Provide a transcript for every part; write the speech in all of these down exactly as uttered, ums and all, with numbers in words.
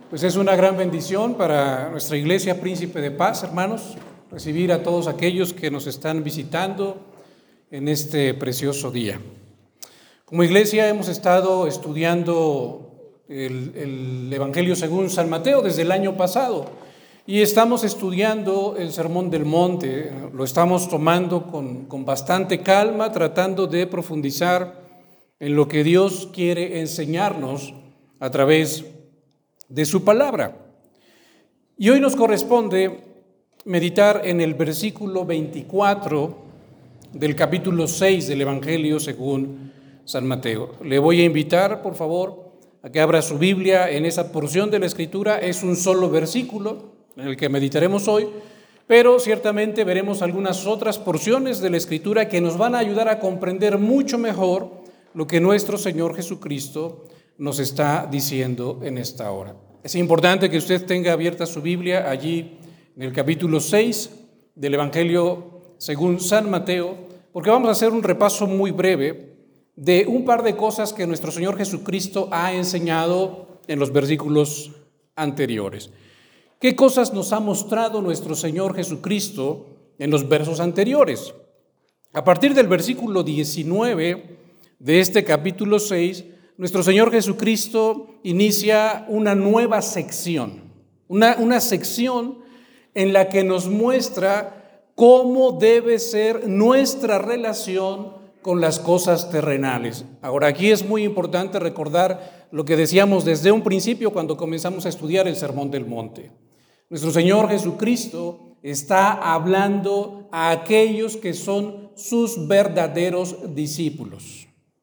Pues es una gran bendición para nuestra iglesia Príncipe de Paz, hermanos, recibir a todos aquellos que nos están visitando en este precioso día. Como iglesia hemos estado estudiando el, el Evangelio según San Mateo desde el año pasado y estamos estudiando el Sermón del Monte. Lo estamos tomando con, con bastante calma, tratando de profundizar en lo que Dios quiere enseñarnos a través de su palabra. Y hoy nos corresponde meditar en el versículo veinticuatro del capítulo seis del Evangelio según San Mateo. Le voy a invitar, por favor, a que abra su Biblia en esa porción de la Escritura. Es un solo versículo en el que meditaremos hoy, pero ciertamente veremos algunas otras porciones de la Escritura que nos van a ayudar a comprender mucho mejor lo que nuestro Señor Jesucristo nos está diciendo en esta hora. Es importante que usted tenga abierta su Biblia allí en el capítulo seis del Evangelio según San Mateo, porque vamos a hacer un repaso muy breve de un par de cosas que nuestro Señor Jesucristo ha enseñado en los versículos anteriores. ¿Qué cosas nos ha mostrado nuestro Señor Jesucristo en los versos anteriores? A partir del versículo diecinueve de este capítulo seis, nuestro Señor Jesucristo inicia una nueva sección, una, una sección en la que nos muestra cómo debe ser nuestra relación con las cosas terrenales. Ahora, aquí es muy importante recordar lo que decíamos desde un principio cuando comenzamos a estudiar el Sermón del Monte. Nuestro Señor Jesucristo está hablando a aquellos que son sus verdaderos discípulos.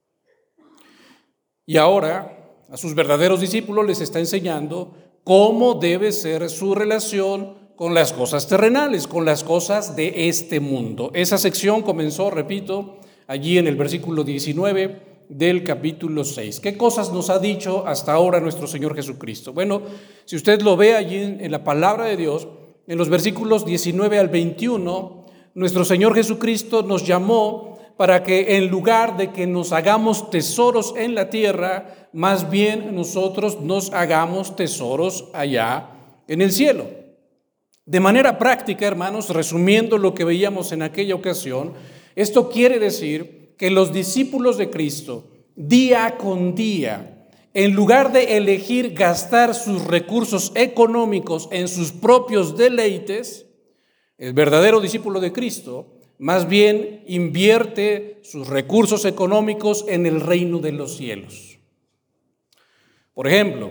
Y ahora a sus verdaderos discípulos les está enseñando cómo debe ser su relación con las cosas terrenales, con las cosas de este mundo. Esa sección comenzó, repito, allí en el versículo diecinueve del capítulo seis. ¿Qué cosas nos ha dicho hasta ahora nuestro Señor Jesucristo? Bueno, si usted lo ve allí en, en la palabra de Dios, en los versículos diecinueve al veintiuno, nuestro Señor Jesucristo nos llamó para que en lugar de que nos hagamos tesoros en la tierra, más bien nosotros nos hagamos tesoros allá en el cielo. De manera práctica, hermanos, resumiendo lo que veíamos en aquella ocasión, esto quiere decir que los discípulos de Cristo, día con día, en lugar de elegir gastar sus recursos económicos en sus propios deleites, el verdadero discípulo de Cristo más bien invierte sus recursos económicos en el reino de los cielos. Por ejemplo,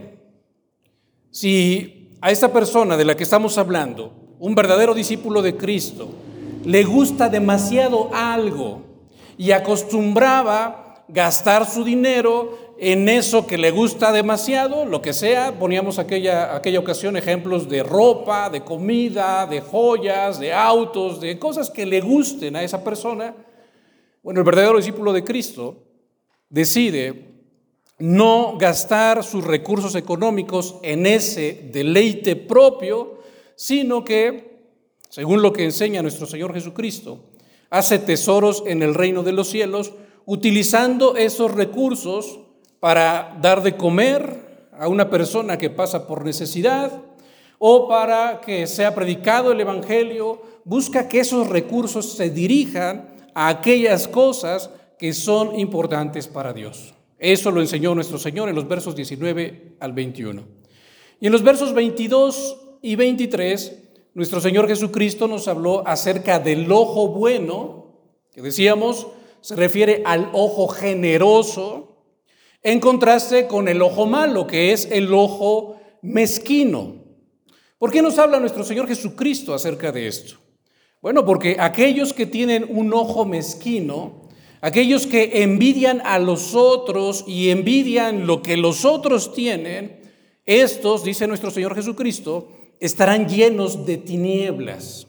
si a esta persona de la que estamos hablando, un verdadero discípulo de Cristo, le gusta demasiado algo y acostumbraba gastar su dinero en eso que le gusta demasiado, lo que sea, poníamos aquella, aquella ocasión ejemplos de ropa, de comida, de joyas, de autos, de cosas que le gusten a esa persona. Bueno, el verdadero discípulo de Cristo decide no gastar sus recursos económicos en ese deleite propio, sino que, según lo que enseña nuestro Señor Jesucristo, hace tesoros en el reino de los cielos, utilizando esos recursos para dar de comer a una persona que pasa por necesidad o para que sea predicado el Evangelio. Busca que esos recursos se dirijan a aquellas cosas que son importantes para Dios. Eso lo enseñó nuestro Señor en los versos diecinueve al veintiuno. Y en los versos veintidós y veintitrés, nuestro Señor Jesucristo nos habló acerca del ojo bueno, que decíamos se refiere al ojo generoso, en contraste con el ojo malo, que es el ojo mezquino. ¿Por qué nos habla nuestro Señor Jesucristo acerca de esto? Bueno, porque aquellos que tienen un ojo mezquino, aquellos que envidian a los otros y envidian lo que los otros tienen, estos, dice nuestro Señor Jesucristo, estarán llenos de tinieblas.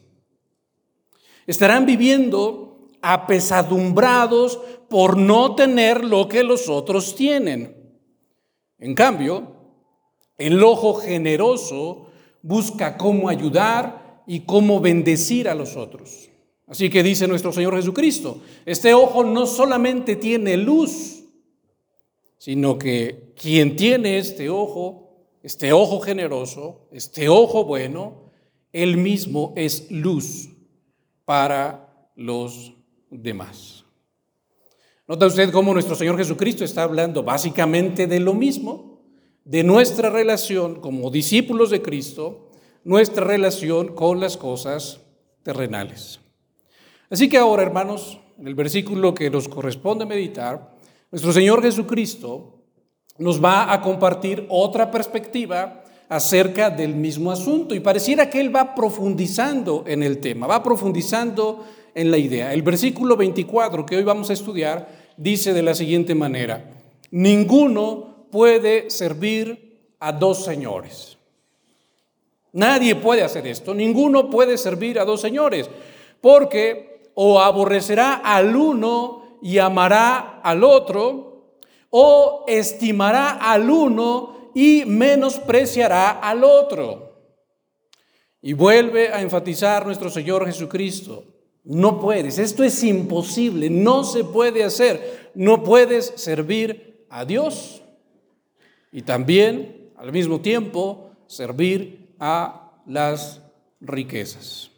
Estarán viviendo apesadumbrados por no tener lo que los otros tienen. En cambio, el ojo generoso busca cómo ayudar y cómo bendecir a los otros. Así que dice nuestro Señor Jesucristo, este ojo no solamente tiene luz, sino que quien tiene este ojo este ojo generoso, este ojo bueno, Él mismo es luz para los demás. ¿Nota usted cómo nuestro Señor Jesucristo está hablando básicamente de lo mismo, de nuestra relación como discípulos de Cristo, nuestra relación con las cosas terrenales? Así que ahora, hermanos, en el versículo que nos corresponde meditar, nuestro Señor Jesucristo nos va a compartir otra perspectiva acerca del mismo asunto y pareciera que Él va profundizando en el tema, va profundizando en la idea. El versículo veinticuatro que hoy vamos a estudiar dice de la siguiente manera: ninguno puede servir a dos señores. Nadie puede hacer esto, ninguno puede servir a dos señores, porque o aborrecerá al uno y amará al otro, o estimará al uno y menospreciará al otro. Y vuelve a enfatizar nuestro Señor Jesucristo: no puedes, esto es imposible, no se puede hacer, no puedes servir a Dios y también al mismo tiempo servir a las riquezas.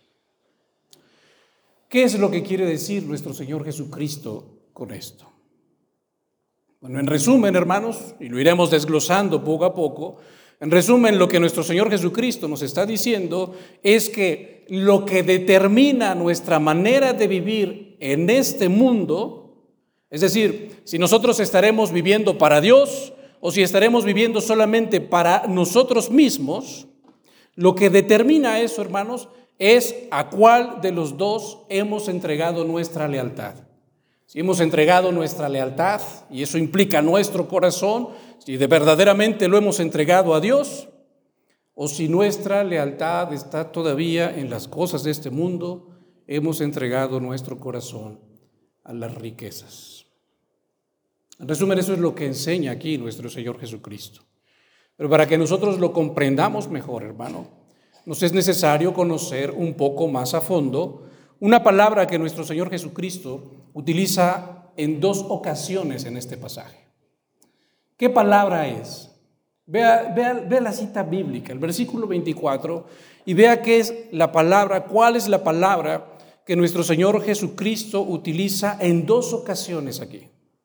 ¿Qué es lo que quiere decir nuestro Señor Jesucristo con esto? Bueno, en resumen, hermanos, y lo iremos desglosando poco a poco, en resumen, lo que nuestro Señor Jesucristo nos está diciendo es que lo que determina nuestra manera de vivir en este mundo, es decir, si nosotros estaremos viviendo para Dios o si estaremos viviendo solamente para nosotros mismos, lo que determina eso, hermanos, es a cuál de los dos hemos entregado nuestra lealtad. Si hemos entregado nuestra lealtad, y eso implica nuestro corazón, si de verdaderamente lo hemos entregado a Dios, o si nuestra lealtad está todavía en las cosas de este mundo, hemos entregado nuestro corazón a las riquezas. En resumen, eso es lo que enseña aquí nuestro Señor Jesucristo. Pero para que nosotros lo comprendamos mejor, hermano, nos es necesario conocer un poco más a fondo una palabra que nuestro Señor Jesucristo utiliza en dos ocasiones en este pasaje. ¿Qué palabra es? Vea, vea, vea la cita bíblica, el versículo veinticuatro, y vea qué es la palabra, cuál es la palabra que nuestro Señor Jesucristo utiliza en dos ocasiones aquí.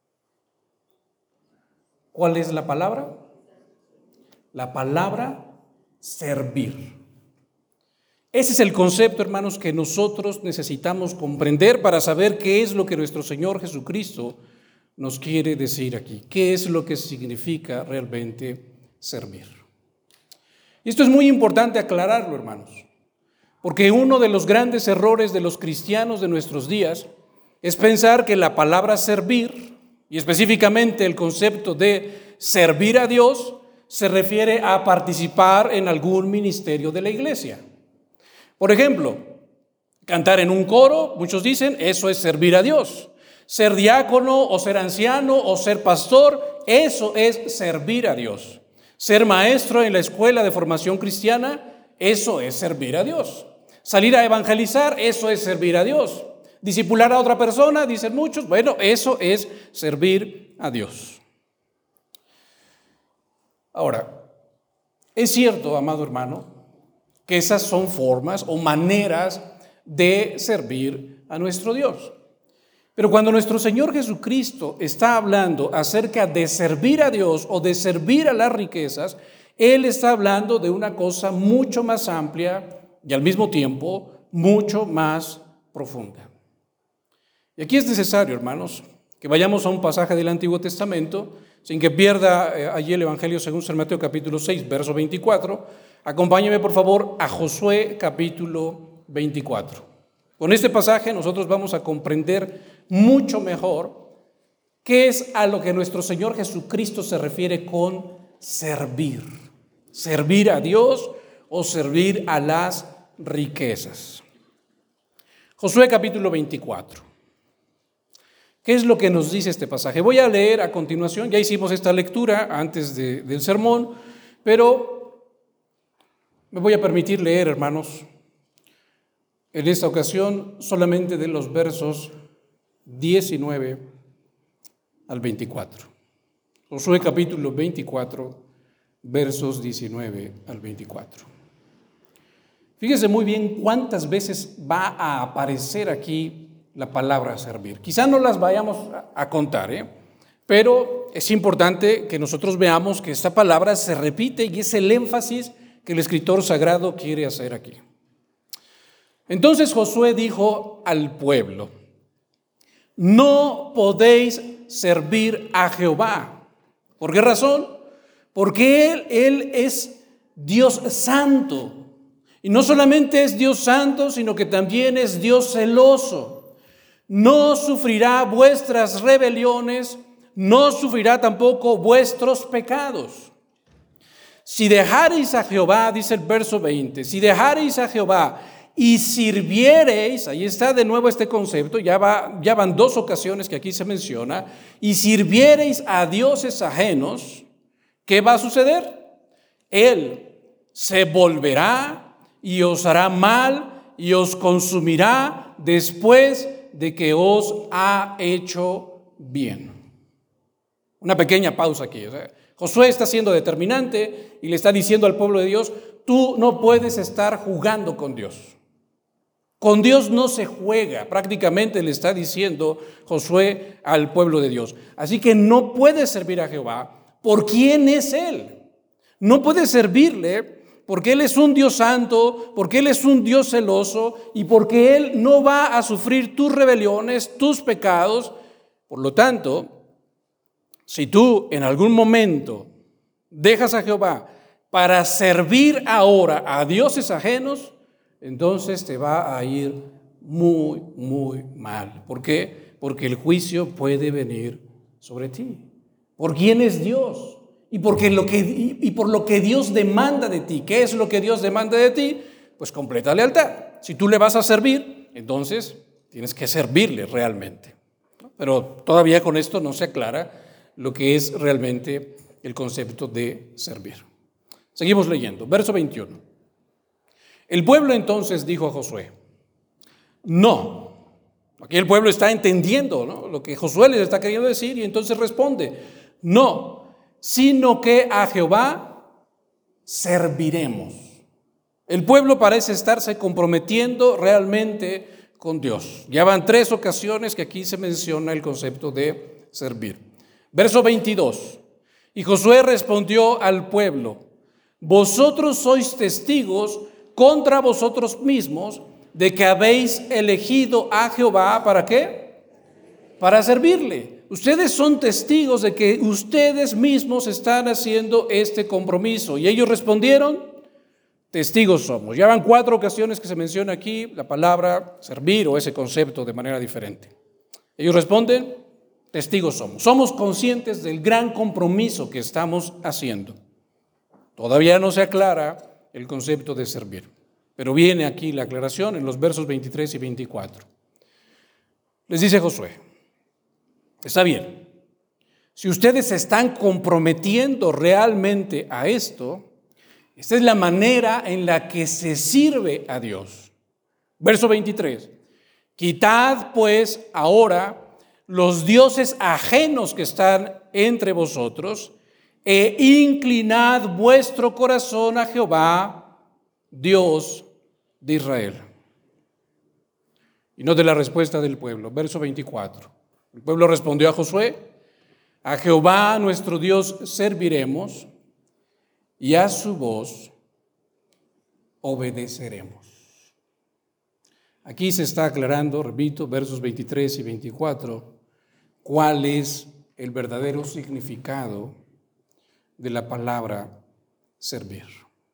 ¿Cuál es la palabra? La palabra servir. Ese es el concepto, hermanos, que nosotros necesitamos comprender para saber qué es lo que nuestro Señor Jesucristo nos quiere decir aquí. ¿Qué es lo que significa realmente servir? Y esto es muy importante aclararlo, hermanos, porque uno de los grandes errores de los cristianos de nuestros días es pensar que la palabra servir, y específicamente el concepto de servir a Dios, se refiere a participar en algún ministerio de la iglesia. Por ejemplo, cantar en un coro, muchos dicen, eso es servir a Dios. Ser diácono o ser anciano o ser pastor, eso es servir a Dios. Ser maestro en la escuela de formación cristiana, eso es servir a Dios. Salir a evangelizar, eso es servir a Dios. Discipular a otra persona, dicen muchos, bueno, eso es servir a Dios. Ahora, es cierto, amado hermano, que esas son formas o maneras de servir a nuestro Dios. Pero cuando nuestro Señor Jesucristo está hablando acerca de servir a Dios o de servir a las riquezas, Él está hablando de una cosa mucho más amplia y al mismo tiempo mucho más profunda. Y aquí es necesario, hermanos, que vayamos a un pasaje del Antiguo Testamento, sin que pierda eh, allí el Evangelio según San Mateo capítulo seis, verso veinticuatro. Acompáñeme por favor a Josué capítulo veinticuatro. Con este pasaje nosotros vamos a comprender mucho mejor qué es a lo que nuestro Señor Jesucristo se refiere con servir. Servir a Dios o servir a las riquezas. Josué capítulo veinticuatro. ¿Qué es lo que nos dice este pasaje? Voy a leer a continuación, ya hicimos esta lectura antes de, del sermón, pero me voy a permitir leer, hermanos, en esta ocasión solamente de los versos diecinueve al veinticuatro. Josué capítulo veinticuatro, versos diecinueve al veinticuatro. Fíjese muy bien cuántas veces va a aparecer aquí la palabra servir. Quizá no las vayamos a contar, ¿eh? Pero es importante que nosotros veamos que esta palabra se repite y es el énfasis que el escritor sagrado quiere hacer aquí. Entonces Josué dijo al pueblo: no podéis servir a Jehová. ¿Por qué razón? Porque Él, Él es Dios santo. Y no solamente es Dios santo, sino que también es Dios celoso. No sufrirá vuestras rebeliones, no sufrirá tampoco vuestros pecados. Si dejareis a Jehová, dice el verso veinte, si dejareis a Jehová y sirviereis, ahí está de nuevo este concepto, ya, va, ya van dos ocasiones que aquí se menciona, y sirviereis a dioses ajenos, ¿qué va a suceder? Él se volverá y os hará mal y os consumirá después de que os ha hecho bien. Una pequeña pausa aquí. O sea, Josué está siendo determinante y le está diciendo al pueblo de Dios: tú no puedes estar jugando con Dios. Con Dios no se juega, prácticamente le está diciendo Josué al pueblo de Dios. Así que no puedes servir a Jehová. ¿Por quién es Él? No puedes servirle porque Él es un Dios santo, porque Él es un Dios celoso y porque Él no va a sufrir tus rebeliones, tus pecados. Por lo tanto, si tú en algún momento dejas a Jehová para servir ahora a dioses ajenos, entonces te va a ir muy, muy mal. ¿Por qué? Porque el juicio puede venir sobre ti. ¿Por quién es Dios? Y, porque lo que, y por lo que Dios demanda de ti. ¿Qué es lo que Dios demanda de ti? Pues completa lealtad. Si tú le vas a servir, entonces tienes que servirle realmente. Pero todavía con esto no se aclara lo que es realmente el concepto de servir. Seguimos leyendo. Verso veintiuno. El pueblo entonces dijo a Josué: no. Aquí el pueblo está entendiendo, ¿no?, lo que Josué les está queriendo decir, y entonces responde: no, sino que a Jehová serviremos. El pueblo parece estarse comprometiendo realmente con Dios. Ya van tres ocasiones que aquí se menciona el concepto de servir. Verso veintidós. Y Josué respondió al pueblo: vosotros sois testigos contra vosotros mismos de que habéis elegido a Jehová, ¿para qué? Para servirle. Ustedes son testigos de que ustedes mismos están haciendo este compromiso. Y ellos respondieron: testigos somos. Ya van cuatro ocasiones que se menciona aquí la palabra servir o ese concepto de manera diferente. Ellos responden: testigos somos. Somos conscientes del gran compromiso que estamos haciendo. Todavía no se aclara el concepto de servir, pero viene aquí la aclaración en los versos veintitrés y veinticuatro. Les dice Josué: está bien, si ustedes se están comprometiendo realmente a esto, esta es la manera en la que se sirve a Dios. Verso veintitrés. Quitad pues ahora los dioses ajenos que están entre vosotros e inclinad vuestro corazón a Jehová, Dios de Israel. Y note la respuesta del pueblo, verso veinticuatro. El pueblo respondió a Josué: a Jehová nuestro Dios serviremos y a su voz obedeceremos. Aquí se está aclarando, repito, versos veintitrés y veinticuatro, cuál es el verdadero significado de la palabra servir.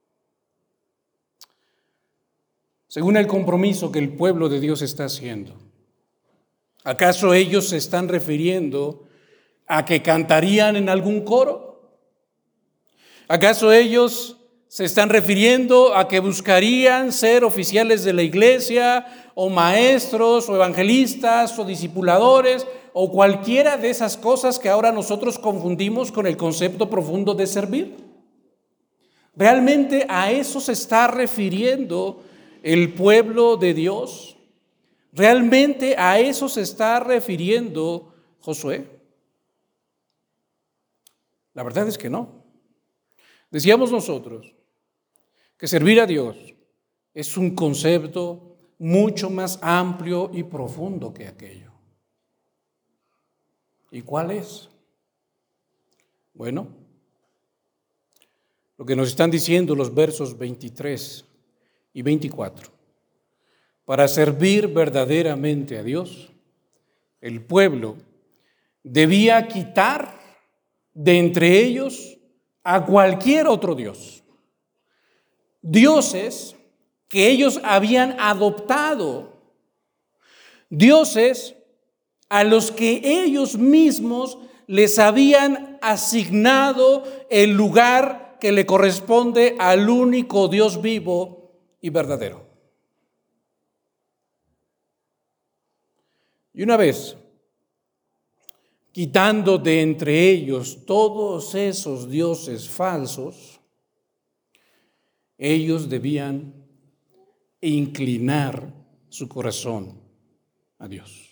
Según el compromiso que el pueblo de Dios está haciendo, ¿acaso ellos se están refiriendo a que cantarían en algún coro? ¿Acaso ellos se están refiriendo a que buscarían ser oficiales de la iglesia, o maestros, o evangelistas, o discipuladores, o cualquiera de esas cosas que ahora nosotros confundimos con el concepto profundo de servir? ¿Realmente a eso se está refiriendo el pueblo de Dios? ¿Realmente a eso se está refiriendo Josué? La verdad es que no. Decíamos nosotros que servir a Dios es un concepto mucho más amplio y profundo que aquello. ¿Y cuál es? Bueno, lo que nos están diciendo los versos veintitrés y veinticuatro. Para servir verdaderamente a Dios, el pueblo debía quitar de entre ellos a cualquier otro dios. Dioses que ellos habían adoptado, dioses a los que ellos mismos les habían asignado el lugar que le corresponde al único Dios vivo y verdadero. Y una vez quitando de entre ellos todos esos dioses falsos, ellos debían inclinar su corazón a Dios.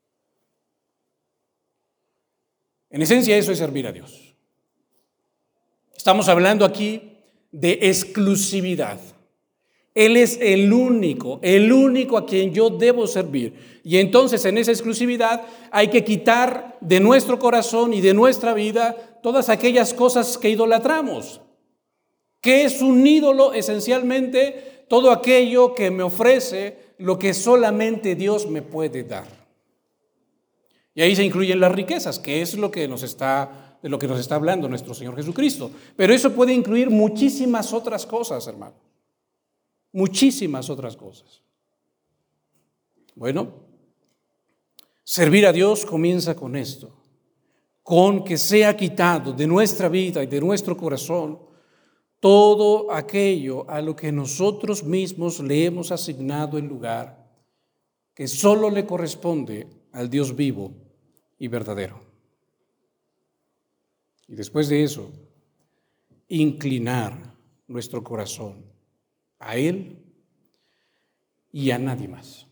En esencia, eso es servir a Dios. Estamos hablando aquí de exclusividad. Él es el único, el único a quien yo debo servir. Y entonces en esa exclusividad hay que quitar de nuestro corazón y de nuestra vida todas aquellas cosas que idolatramos. ¿Qué es un ídolo? Esencialmente todo aquello que me ofrece lo que solamente Dios me puede dar. Y ahí se incluyen las riquezas, que es lo que nos está, de lo que nos está hablando nuestro Señor Jesucristo. Pero eso puede incluir muchísimas otras cosas, hermano. Muchísimas otras cosas. Bueno, servir a Dios comienza con esto, con que sea quitado de nuestra vida y de nuestro corazón todo aquello a lo que nosotros mismos le hemos asignado el lugar que solo le corresponde al Dios vivo y verdadero. Y después de eso, inclinar nuestro corazón a Él y a nadie más.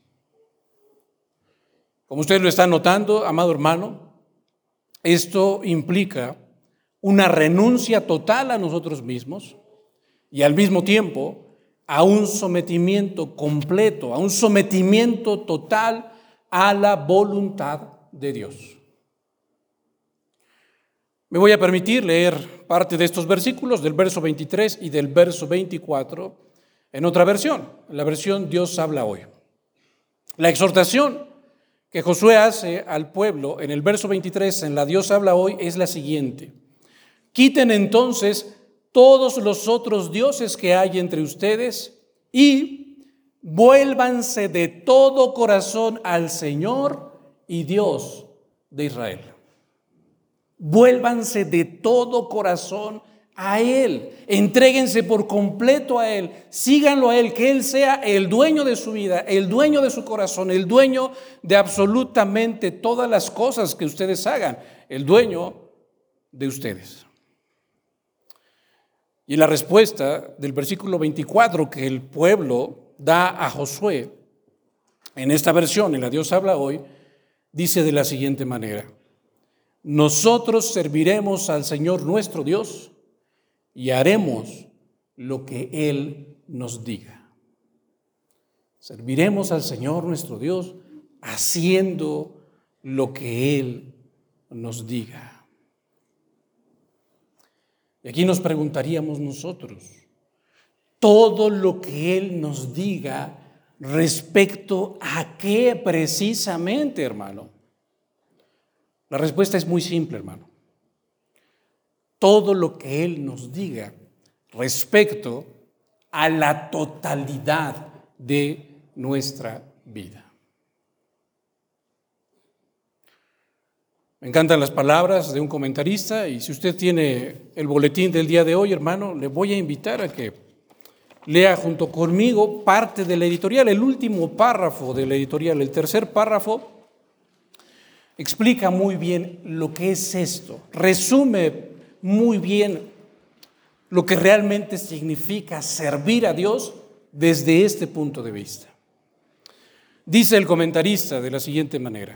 Como usted lo está notando, amado hermano, esto implica una renuncia total a nosotros mismos y al mismo tiempo a un sometimiento completo, a un sometimiento total a la voluntad de Dios. Me voy a permitir leer parte de estos versículos, del verso veintitrés y del verso veinticuatro, en otra versión, en la versión Dios habla hoy. La exhortación que Josué hace al pueblo en el verso veintitrés, en la Dios habla hoy, es la siguiente: quiten entonces todos los otros dioses que hay entre ustedes y vuélvanse de todo corazón al Señor y Dios de Israel. Vuélvanse de todo corazón a Él, entréguense por completo a Él, síganlo a Él, que Él sea el dueño de su vida, el dueño de su corazón, el dueño de absolutamente todas las cosas que ustedes hagan, el dueño de ustedes. Y la respuesta del versículo veinticuatro que el pueblo da a Josué, en esta versión, en la Dios habla hoy, dice de la siguiente manera: nosotros serviremos al Señor nuestro Dios y haremos lo que Él nos diga. Serviremos al Señor nuestro Dios haciendo lo que Él nos diga. Y aquí nos preguntaríamos nosotros, todo lo que Él nos diga, ¿respecto a qué precisamente, hermano? La respuesta es muy simple, hermano. Todo lo que Él nos diga respecto a la totalidad de nuestra vida. Me encantan las palabras de un comentarista, y si usted tiene el boletín del día de hoy, hermano, le voy a invitar a que lea junto conmigo parte de la editorial, el último párrafo de la editorial, el tercer párrafo. Explica muy bien lo que es esto, resume muy bien lo que realmente significa servir a Dios desde este punto de vista. Dice el comentarista de la siguiente manera: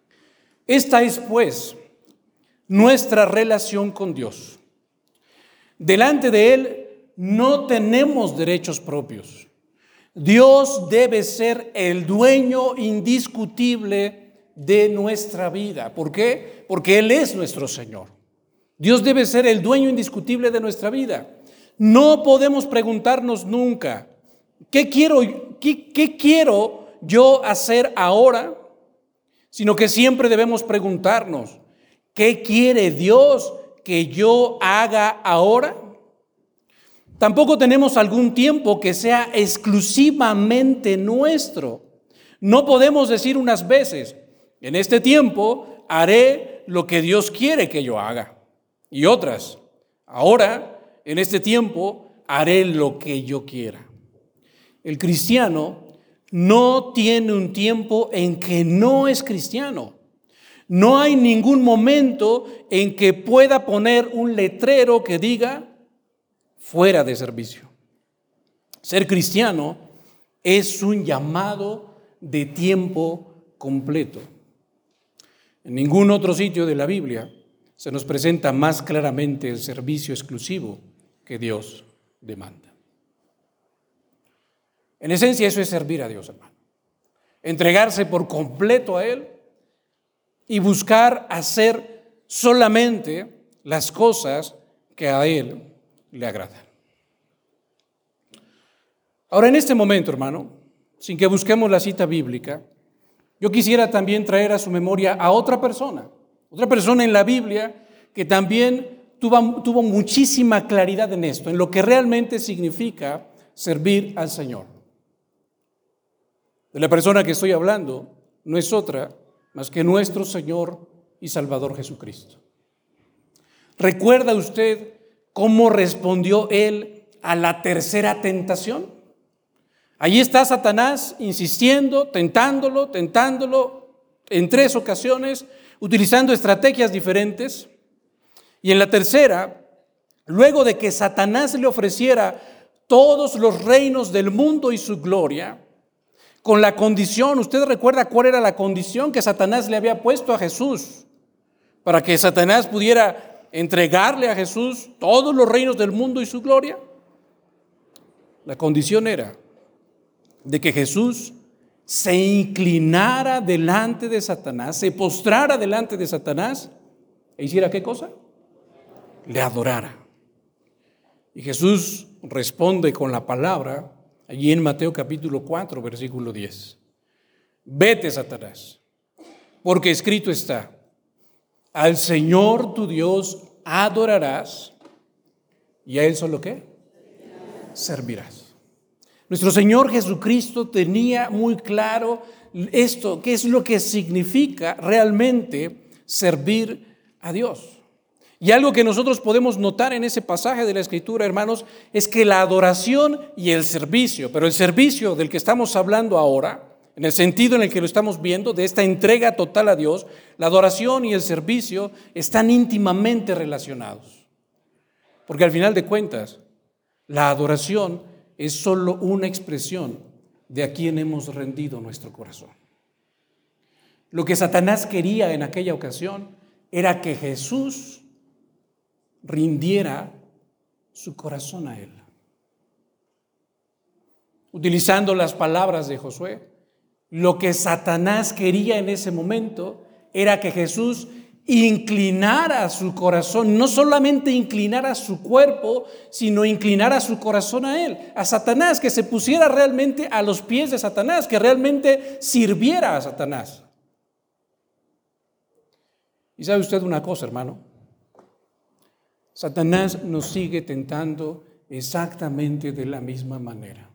esta es, pues, nuestra relación con Dios. Delante de Él no tenemos derechos propios. Dios debe ser el dueño indiscutible de nuestra vida. ¿Por qué? Porque Él es nuestro Señor. Dios debe ser el dueño indiscutible de nuestra vida. No podemos preguntarnos nunca, ¿qué quiero, qué, qué quiero yo hacer ahora? Sino que siempre debemos preguntarnos, ¿qué quiere Dios que yo haga ahora? Tampoco tenemos algún tiempo que sea exclusivamente nuestro. No podemos decir unas veces, en este tiempo haré lo que Dios quiere que yo haga. Y otras, ahora, en este tiempo, haré lo que yo quiera. El cristiano no tiene un tiempo en que no es cristiano. No hay ningún momento en que pueda poner un letrero que diga fuera de servicio. Ser cristiano es un llamado de tiempo completo. En ningún otro sitio de la Biblia se nos presenta más claramente el servicio exclusivo que Dios demanda. En esencia, eso es servir a Dios, hermano. Entregarse por completo a Él y buscar hacer solamente las cosas que a Él le agradan. Ahora, en este momento, hermano, sin que busquemos la cita bíblica, yo quisiera también traer a su memoria a otra persona, otra persona en la Biblia que también tuvo, tuvo muchísima claridad en esto, en lo que realmente significa servir al Señor. De la persona que estoy hablando no es otra más que nuestro Señor y Salvador Jesucristo. ¿Recuerda usted cómo respondió Él a la tercera tentación? Allí está Satanás insistiendo, tentándolo, tentándolo en tres ocasiones, utilizando estrategias diferentes. Y en la tercera, luego de que Satanás le ofreciera todos los reinos del mundo y su gloria, con la condición, ¿usted recuerda cuál era la condición que Satanás le había puesto a Jesús? Para que Satanás pudiera entregarle a Jesús todos los reinos del mundo y su gloria. La condición era de que Jesús se inclinara delante de Satanás, se postrara delante de Satanás e hiciera ¿qué cosa? Le adorara. Y Jesús responde con la palabra allí en Mateo capítulo cuatro, versículo diez. Vete, Satanás, porque escrito está, al Señor tu Dios adorarás y a Él solo ¿qué? Servirás. Nuestro Señor Jesucristo tenía muy claro esto, qué es lo que significa realmente servir a Dios. Y algo que nosotros podemos notar en ese pasaje de la Escritura, hermanos, es que la adoración y el servicio, pero el servicio del que estamos hablando ahora, en el sentido en el que lo estamos viendo, de esta entrega total a Dios, la adoración y el servicio están íntimamente relacionados. Porque al final de cuentas, la adoración es solo una expresión de a quien hemos rendido nuestro corazón. Lo que Satanás quería en aquella ocasión era que Jesús rindiera su corazón a Él. Utilizando las palabras de Josué, lo que Satanás quería en ese momento era que Jesús inclinara su corazón, no solamente inclinara su cuerpo, sino inclinara su corazón a Él, a Satanás, que se pusiera realmente a los pies de Satanás, que realmente sirviera a Satanás. Y sabe usted una cosa, hermano, Satanás nos sigue tentando exactamente de la misma manera,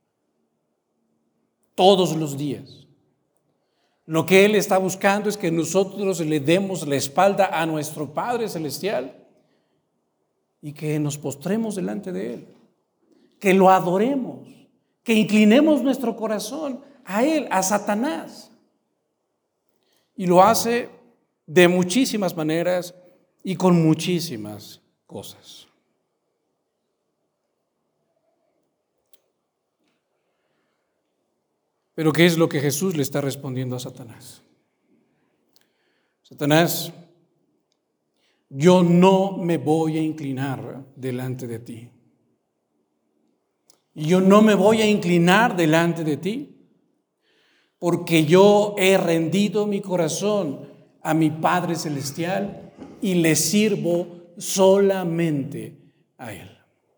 todos los días. Lo que Él está buscando es que nosotros le demos la espalda a nuestro Padre Celestial y que nos postremos delante de Él, que lo adoremos, que inclinemos nuestro corazón a Él, a Satanás. Y lo hace de muchísimas maneras y con muchísimas cosas. Pero ¿qué es lo que Jesús le está respondiendo a Satanás? Satanás yo no me voy a inclinar delante de ti. Yo no me voy a inclinar delante de ti, porque yo he rendido mi corazón a mi Padre Celestial y le sirvo solamente a Él.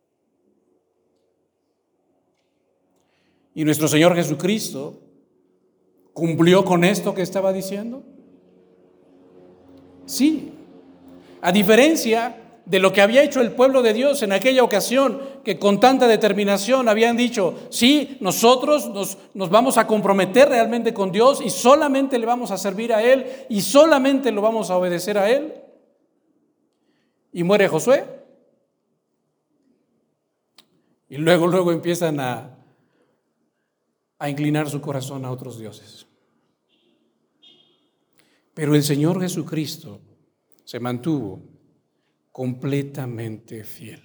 ¿Y nuestro Señor Jesucristo cumplió con esto que estaba diciendo? Sí. A diferencia de lo que había hecho el pueblo de Dios en aquella ocasión, que con tanta determinación habían dicho, sí, nosotros nos, nos vamos a comprometer realmente con Dios y solamente le vamos a servir a Él y solamente lo vamos a obedecer a Él. Y muere Josué. Y luego, luego empiezan a, a inclinar su corazón a otros dioses. Pero el Señor Jesucristo se mantuvo completamente fiel.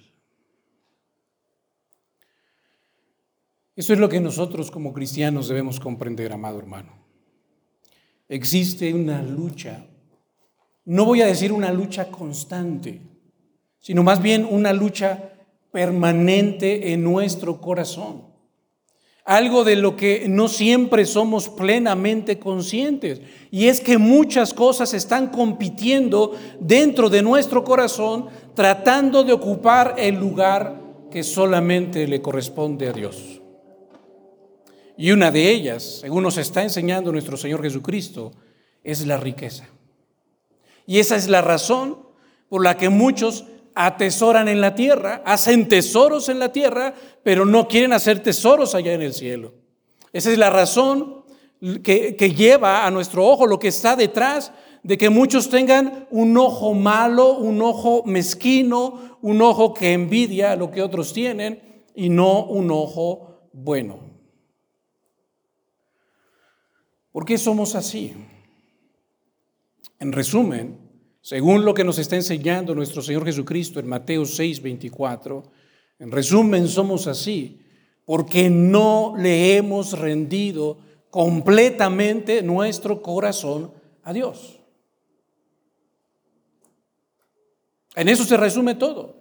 Eso es lo que nosotros como cristianos debemos comprender, amado hermano. Existe una lucha, no voy a decir una lucha constante, sino más bien una lucha permanente en nuestro corazón. Algo de lo que no siempre somos plenamente conscientes, y es que muchas cosas están compitiendo dentro de nuestro corazón, tratando de ocupar el lugar que solamente le corresponde a Dios. Y una de ellas, según nos está enseñando nuestro Señor Jesucristo, es la riqueza. Y esa es la razón por la que muchos atesoran en la tierra, hacen tesoros en la tierra, pero no quieren hacer tesoros allá en el cielo. Esa es la razón que, que lleva a nuestro ojo, lo que está detrás de que muchos tengan un ojo malo, un ojo mezquino, un ojo que envidia lo que otros tienen y no un ojo bueno. ¿Por qué somos así? En resumen, según lo que nos está enseñando nuestro Señor Jesucristo en Mateo seis, veinticuatro, en resumen somos así porque no le hemos rendido completamente nuestro corazón a Dios. En eso se resume todo.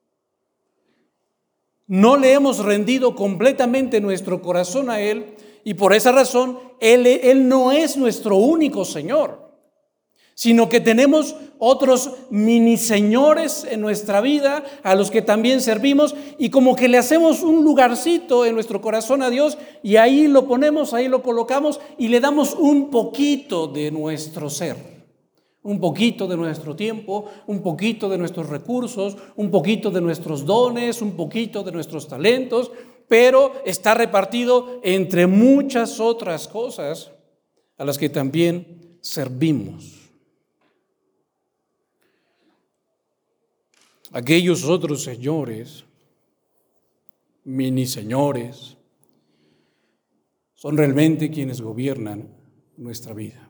No le hemos rendido completamente nuestro corazón a Él y por esa razón Él, Él no es nuestro único Señor, sino que tenemos otros mini señores en nuestra vida a los que también servimos y como que le hacemos un lugarcito en nuestro corazón a Dios y ahí lo ponemos, ahí lo colocamos y le damos un poquito de nuestro ser, un poquito de nuestro tiempo, un poquito de nuestros recursos, un poquito de nuestros dones, un poquito de nuestros talentos, pero está repartido entre muchas otras cosas a las que también servimos. Aquellos otros señores, mini señores, son realmente quienes gobiernan nuestra vida.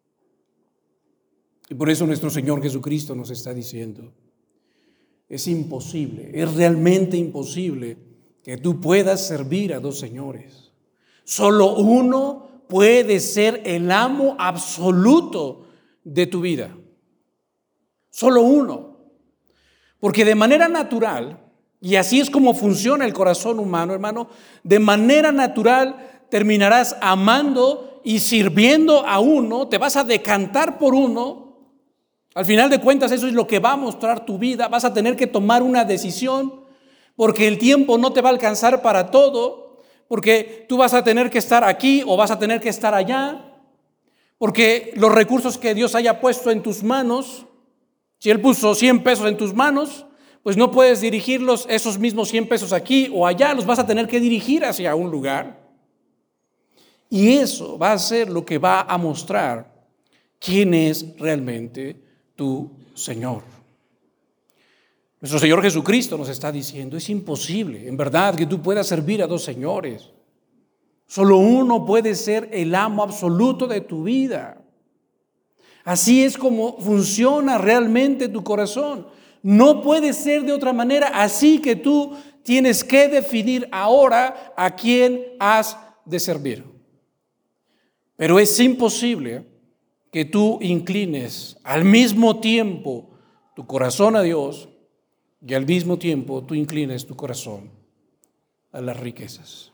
Y por eso nuestro Señor Jesucristo nos está diciendo, es imposible, es realmente imposible que tú puedas servir a dos señores. Solo uno puede ser el amo absoluto de tu vida. Solo uno. Porque de manera natural, y así es como funciona el corazón humano, hermano, de manera natural terminarás amando y sirviendo a uno, te vas a decantar por uno. Al final de cuentas eso es lo que va a mostrar tu vida, vas a tener que tomar una decisión, porque el tiempo no te va a alcanzar para todo, porque tú vas a tener que estar aquí o vas a tener que estar allá, porque los recursos que Dios haya puesto en tus manos, si Él puso cien pesos en tus manos, pues no puedes dirigirlos esos mismos cien pesos aquí o allá, los vas a tener que dirigir hacia un lugar. Y eso va a ser lo que va a mostrar quién es realmente tu Señor. Nuestro Señor Jesucristo nos está diciendo, es imposible, en verdad, que tú puedas servir a dos señores. Solo uno puede ser el amo absoluto de tu vida. Así es como funciona realmente tu corazón. No puede ser de otra manera, así que tú tienes que definir ahora a quién has de servir. Pero es imposible que tú inclines al mismo tiempo tu corazón a Dios y al mismo tiempo tú inclines tu corazón a las riquezas.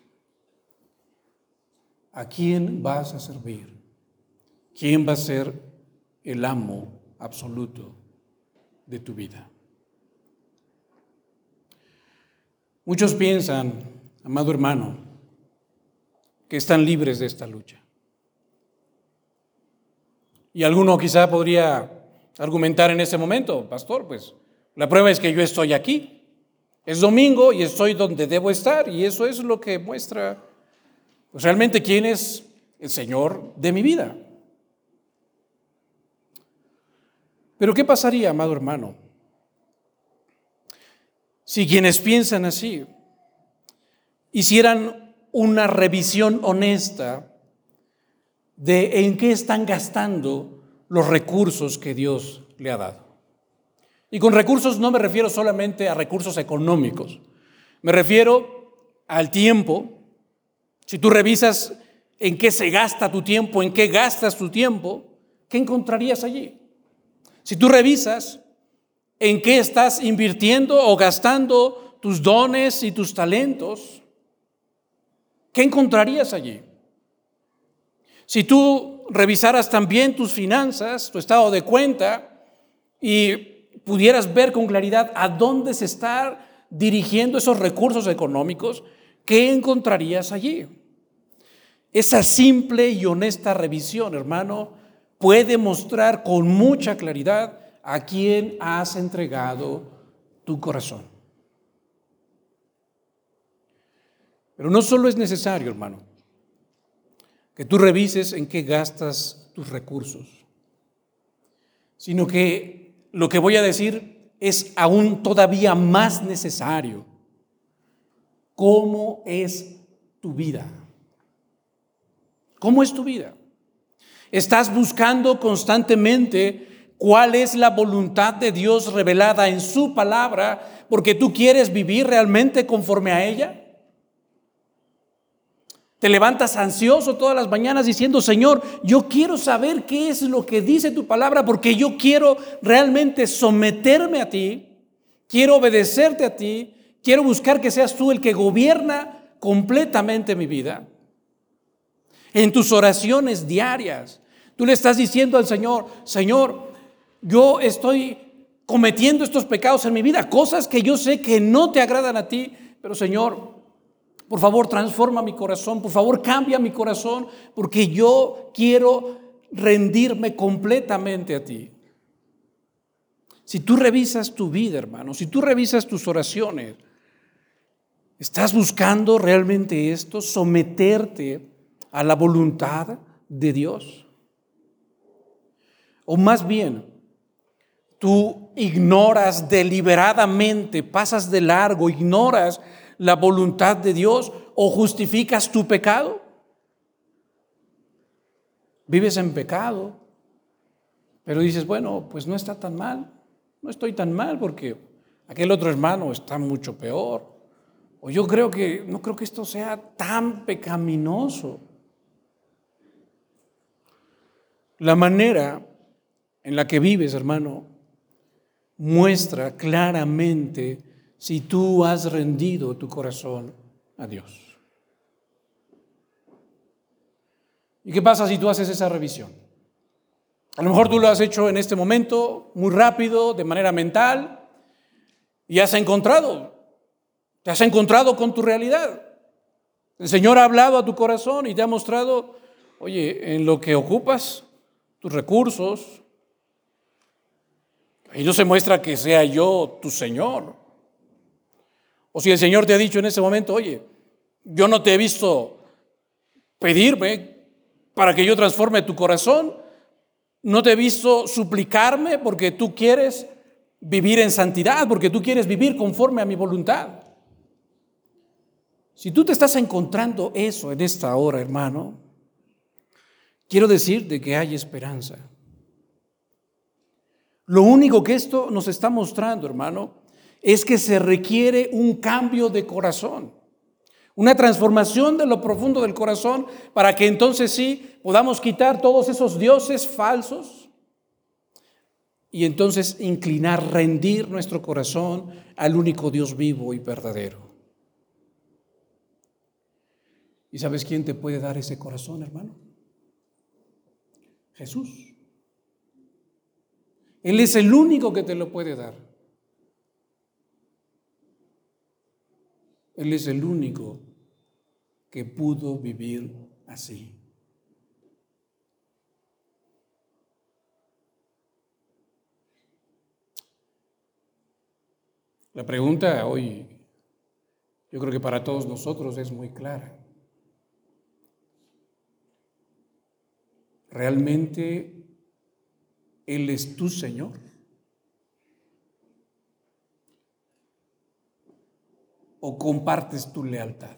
¿A quién vas a servir? ¿Quién va a ser el amo absoluto de tu vida? Muchos piensan, amado hermano, que están libres de esta lucha. Y alguno quizá podría argumentar en ese momento, pastor, pues la prueba es que yo estoy aquí. Es domingo y estoy donde debo estar, y eso es lo que muestra pues, realmente quién es el Señor de mi vida. Pero ¿qué pasaría, amado hermano, si quienes piensan así hicieran una revisión honesta de en qué están gastando los recursos que Dios le ha dado? Y con recursos no me refiero solamente a recursos económicos, me refiero al tiempo. Si tú revisas en qué se gasta tu tiempo, en qué gastas tu tiempo, ¿qué encontrarías allí? Si tú revisas en qué estás invirtiendo o gastando tus dones y tus talentos, ¿qué encontrarías allí? Si tú revisaras también tus finanzas, tu estado de cuenta, y pudieras ver con claridad a dónde se están dirigiendo esos recursos económicos, ¿qué encontrarías allí? Esa simple y honesta revisión, hermano, puede mostrar con mucha claridad a quién has entregado tu corazón. Pero no solo es necesario, hermano, que tú revises en qué gastas tus recursos, sino que lo que voy a decir es aún todavía más necesario. ¿Cómo es tu vida? ¿Cómo es tu vida? ¿Estás buscando constantemente cuál es la voluntad de Dios revelada en su palabra porque tú quieres vivir realmente conforme a ella? Te levantas ansioso todas las mañanas diciendo, Señor, yo quiero saber qué es lo que dice tu palabra porque yo quiero realmente someterme a ti, quiero obedecerte a ti, quiero buscar que seas tú el que gobierna completamente mi vida. En tus oraciones diarias, tú le estás diciendo al Señor, Señor, yo estoy cometiendo estos pecados en mi vida, cosas que yo sé que no te agradan a ti, pero Señor, por favor, transforma mi corazón, por favor, cambia mi corazón, porque yo quiero rendirme completamente a ti. Si tú revisas tu vida, hermano, si tú revisas tus oraciones, ¿estás buscando realmente esto, someterte a la voluntad de Dios? O más bien, tú ignoras deliberadamente, pasas de largo, ignoras la voluntad de Dios o justificas tu pecado. Vives en pecado, pero dices, bueno, pues no está tan mal, no estoy tan mal porque aquel otro hermano está mucho peor. O yo creo que, no creo que esto sea tan pecaminoso. La manera en la que vives, hermano, muestra claramente si tú has rendido tu corazón a Dios. ¿Y qué pasa si tú haces esa revisión? A lo mejor tú lo has hecho en este momento, muy rápido, de manera mental, y has encontrado, te has encontrado con tu realidad. El Señor ha hablado a tu corazón y te ha mostrado, oye, en lo que ocupas, tus recursos, y no se muestra que sea yo tu Señor. O si el Señor te ha dicho en ese momento, oye, yo no te he visto pedirme para que yo transforme tu corazón, no te he visto suplicarme porque tú quieres vivir en santidad, porque tú quieres vivir conforme a mi voluntad. Si tú te estás encontrando eso en esta hora, hermano, quiero decirte que hay esperanza. Lo único que esto nos está mostrando, hermano, es que se requiere un cambio de corazón, una transformación de lo profundo del corazón para que entonces sí podamos quitar todos esos dioses falsos y entonces inclinar, rendir nuestro corazón al único Dios vivo y verdadero. ¿Y sabes quién te puede dar ese corazón, hermano? Jesús. Él es el único que te lo puede dar. Él es el único que pudo vivir así. La pregunta hoy, yo creo que para todos nosotros es muy clara. ¿Realmente Él es tu Señor? ¿O compartes tu lealtad?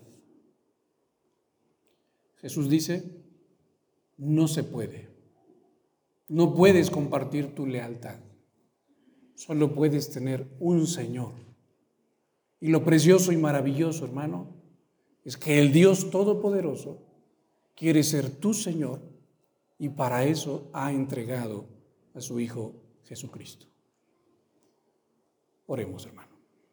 Jesús dice, no se puede. No puedes compartir tu lealtad. Solo puedes tener un Señor. Y lo precioso y maravilloso, hermano, es que el Dios Todopoderoso quiere ser tu Señor y para eso ha entregado a su Hijo Jesucristo. Oremos, hermano.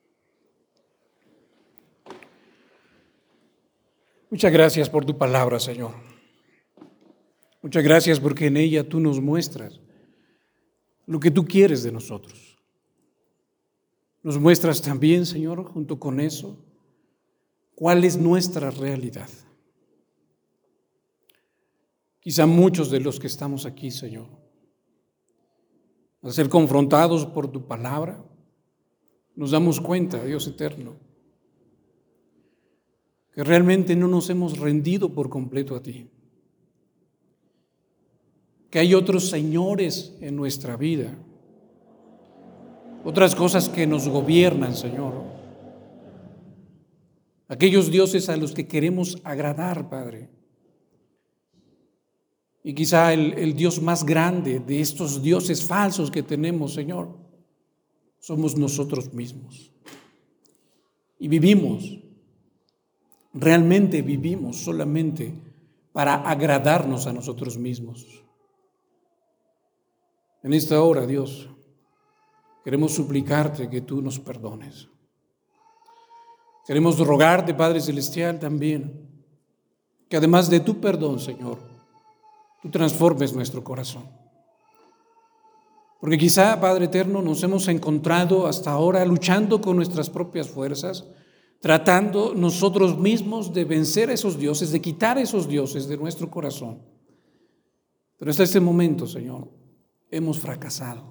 Muchas gracias por tu palabra, Señor. Muchas gracias porque en ella tú nos muestras lo que tú quieres de nosotros. Nos muestras también, Señor, junto con eso, cuál es nuestra realidad. Quizá muchos de los que estamos aquí, Señor, al ser confrontados por tu palabra, nos damos cuenta, Dios eterno, que realmente no nos hemos rendido por completo a ti. Que hay otros señores en nuestra vida, otras cosas que nos gobiernan, Señor. Aquellos dioses a los que queremos agradar, Padre. Y quizá el, el Dios más grande de estos dioses falsos que tenemos, Señor, somos nosotros mismos. Y vivimos, realmente vivimos solamente para agradarnos a nosotros mismos. En esta hora, Dios, queremos suplicarte que tú nos perdones. Queremos rogarte, Padre Celestial, también, que además de tu perdón, Señor, tú transformes nuestro corazón. Porque quizá, Padre Eterno, nos hemos encontrado hasta ahora luchando con nuestras propias fuerzas, tratando nosotros mismos de vencer a esos dioses, de quitar a esos dioses de nuestro corazón. Pero hasta este momento, Señor, hemos fracasado.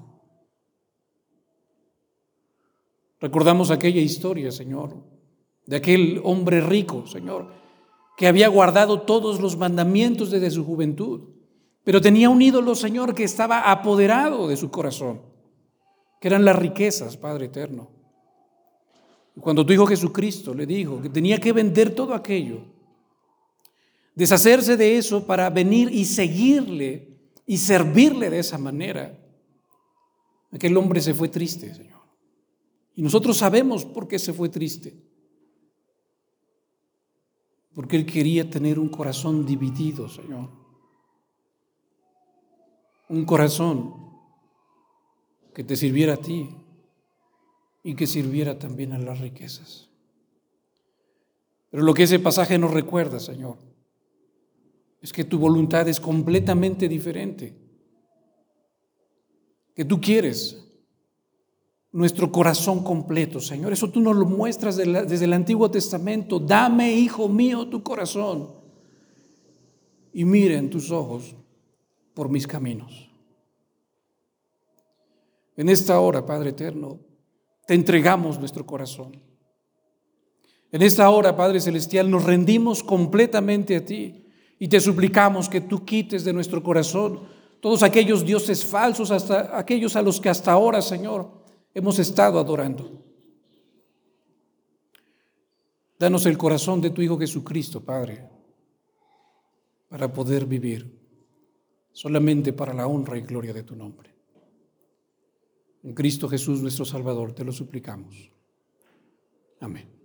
Recordamos aquella historia, Señor, de aquel hombre rico, Señor, que había guardado todos los mandamientos desde su juventud, pero tenía un ídolo, Señor, que estaba apoderado de su corazón, que eran las riquezas, Padre eterno. Y cuando tu Hijo Jesucristo le dijo que tenía que vender todo aquello, deshacerse de eso para venir y seguirle y servirle de esa manera, aquel hombre se fue triste, Señor. Y nosotros sabemos por qué se fue triste. Porque él quería tener un corazón dividido, Señor. Un corazón que te sirviera a ti y que sirviera también a las riquezas. Pero lo que ese pasaje nos recuerda, Señor, es que tu voluntad es completamente diferente. Que tú quieres nuestro corazón completo, Señor. Eso tú nos lo muestras desde el Antiguo Testamento. Dame, hijo mío, tu corazón y mira en tus ojos por mis caminos. En esta hora, Padre eterno, te entregamos nuestro corazón. En esta hora, Padre celestial, nos rendimos completamente a ti y te suplicamos que tú quites de nuestro corazón todos aquellos dioses falsos, hasta aquellos a los que hasta ahora, Señor, hemos estado adorando. Danos el corazón de tu Hijo Jesucristo, Padre, para poder vivir solamente para la honra y gloria de tu nombre. En Cristo Jesús, nuestro Salvador, te lo suplicamos. Amén.